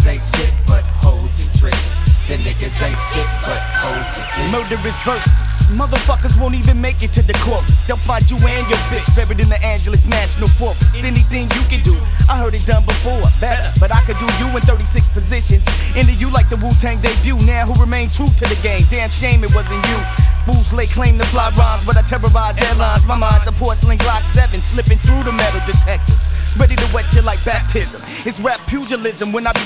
niggas ain't shit but hoes and tricks. The niggas ain't shit but hoes and tricks. Murderous verse. Motherfuckers won't even make it to the chorus. They'll find you and your bitch buried in the Angeles National Forest. Anything you can do, I heard it done before. Better, but I could do you in 36 positions. Into you like the Wu-Tang debut. Now who remain true to the game? Damn shame it wasn't you. Fools lay claim to fly rhymes, but I terrorize airlines. My mind's a porcelain Glock 7, slipping through the metal detector. Ready to wet you like baptism. It's rap pugilism when I be